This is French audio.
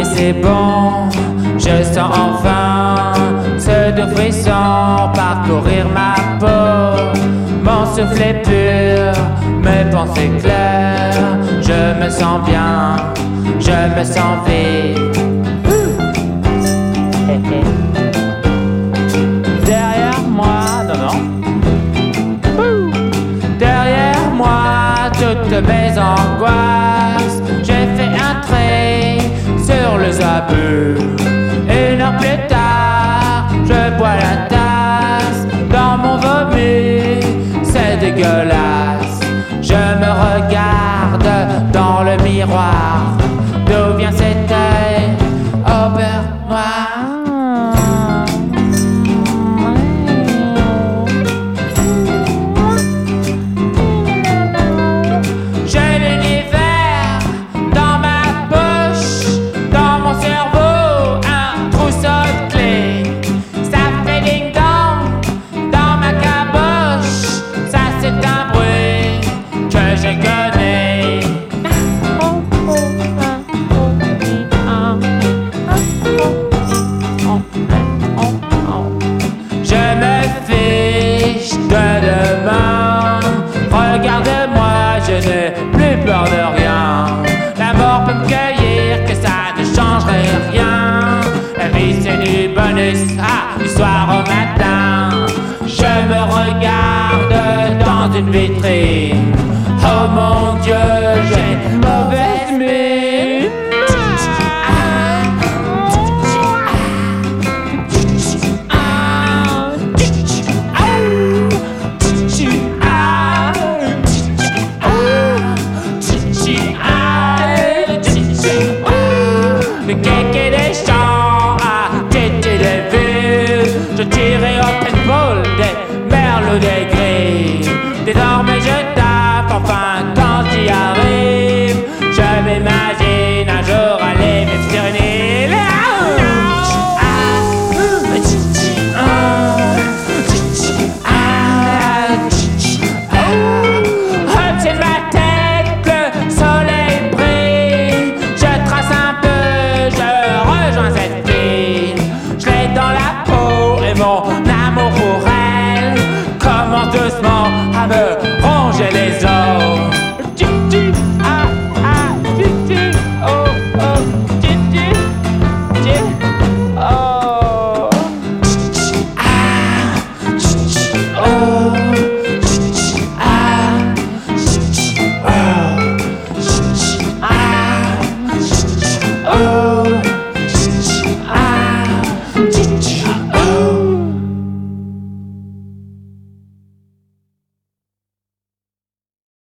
vie c'est bon, je sens enfin ce doux frisson parcourir ma peau. Mon souffle est pur, mes pensées claires, je me sens bien, je me sens vivre. Derrière moi, derrière moi, toutes mes angoisses, j'ai fait un trait sur le zabur. Une heure plus tard, je bois la tasse dans mon vomi, c'est dégueulasse. Je me regarde dans le miroir, d'où vient cet œil au beurre noir? Regarde-moi, je n'ai plus peur de rien. La mort peut me cueillir, que ça ne changerait rien. La vie c'est du bonus, du soir au matin. Je me regarde dans une vitrine. Oh mon Dieu,